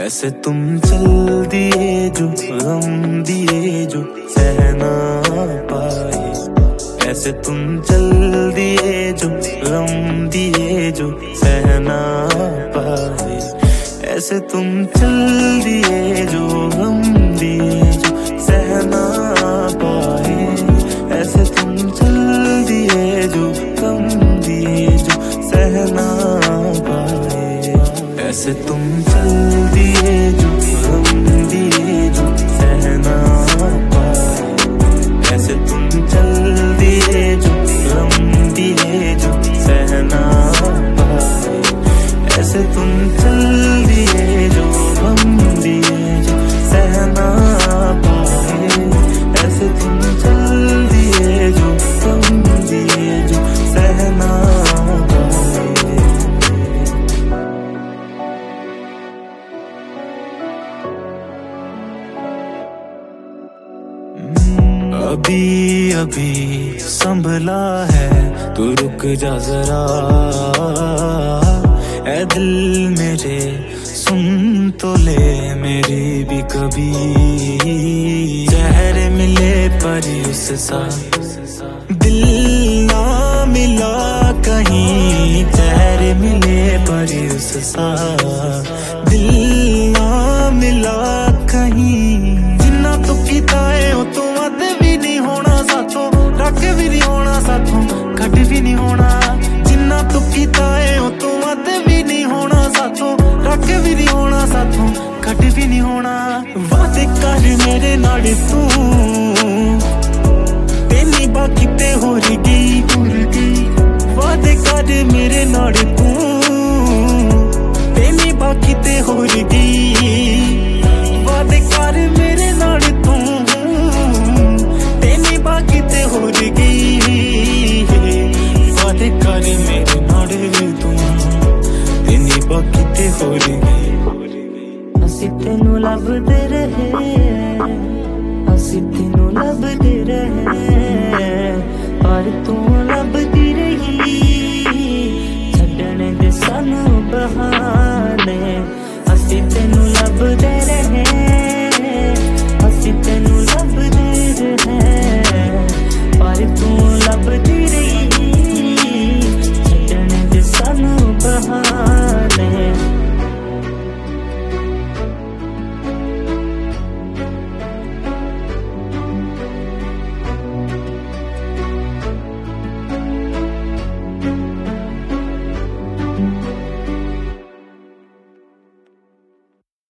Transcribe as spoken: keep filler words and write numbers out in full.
ऐसे तुम चल दिए जो गम दिए जो सह ना पाए, ऐसे तुम चल दिए जो गम दिए जो सह ना पाए, ऐसे तुम चल दिए जो गम दिए जो सह ना पाए, ऐसे तुम चल दिए जो गम दिए जो सह ना पाए, ऐसे तुम चल दिए जो गम दिए जो सह ना पाए, ऐसे तुम चल दिए जो गम दिए जो सह ना पाए, ऐसे तुम चल दिए जो गम दिए जो सह ना पाए, ऐसे तुम चल दिए जो गम दिए जो सह ना पाए। अभी अभी संभला है तू रुक जा जरा, ऐ दिल मेरे सुन तो ले मेरी भी कभी, जहर मिले पर उससा दिल ना मिला कहीं, जहर मिले पर उससा दिल ना मिला कहीं, जिन्ना तू कीता है वो तो रख भी नहीं होना साथों, घट भी नहीं होना, जिन्ना तू कीता है वो तो मत भी नहीं होना साथों, रख भी नहीं होना साथों, घट भी नहीं होना। वादे कर मेरे नाल तू तेनी बाकी ते हो गई, वादे कर मेरे नाल तू तेनी बाकी ते हो गई, वादे कर मेरे नाल तू तेनी बाकी ते हो गई, वादे कर मेरे नाल तू तेनी बाकी ते हो गई। असी तेनू लभदे रहे, असी तेनू लभदे रहे, पर तू लभदी रही, छड्डण दे सानू बहाने।